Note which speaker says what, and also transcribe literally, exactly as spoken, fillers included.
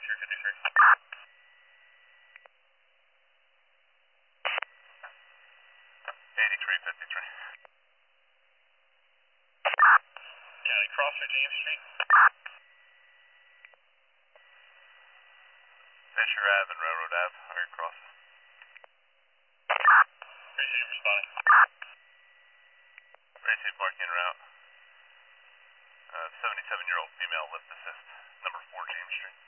Speaker 1: fifty-three fifty-three. eighty-three fifty-three. County Crossing James Street. Fisher Ave and Railroad Ave, higher crossing. Appreciate you responding. Racing parking route. Uh, seventy-seven-year-old female lift assist, number four James Street.